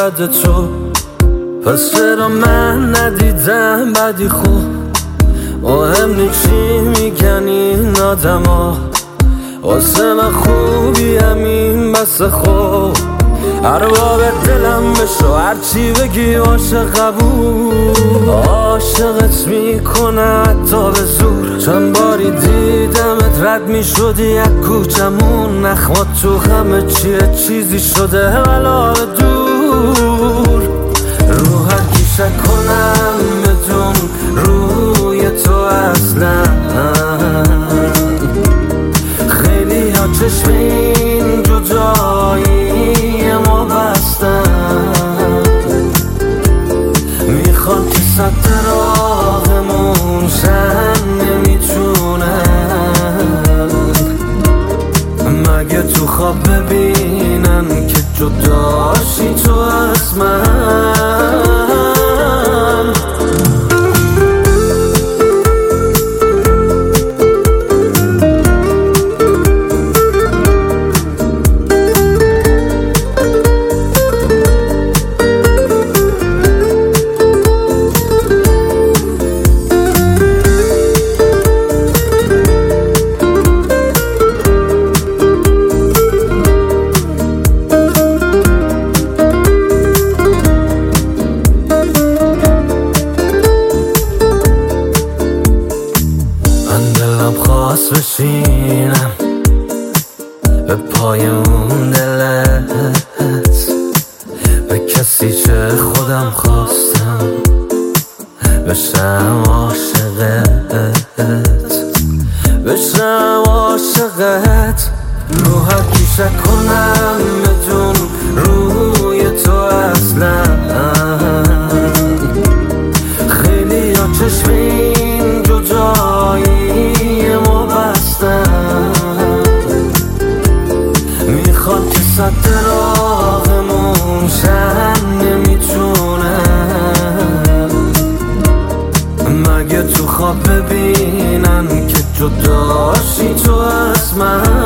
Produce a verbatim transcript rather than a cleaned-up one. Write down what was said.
یاد تو، پس چرا من ندیدم بدی خوب؟ مهم نی چی میگن این آدما، واسه من خوبی همین بس خوب. ارباب دلم بشو هرچی بگی عاشق قبول، عاشقت میکنه حتی به زور. چند باری دیدمت رد میشدی از کوچمون، نخواد تو همه چیه چیزی شده ولا دور. رو هر کی شک کنم بدون روی تو اصلا، خیلی ها چشم این جدایی ما بستن، میخوان که سد راهمون شن نمیتونن، مگه تو خواب ببینن که جداشی تو از من. خواست بشینم به پای اون دلت، به کسی چه خودم خواستم بشم عاشقت، بشم عاشقت. رو هر کی شک کنم بدون روی تو اصلا، خیلی ها چشم این جدایی ما بستن، میخوان که سد راهمون شن نمیتونن، مگه تو خواب ببینن که جداشی تو از من.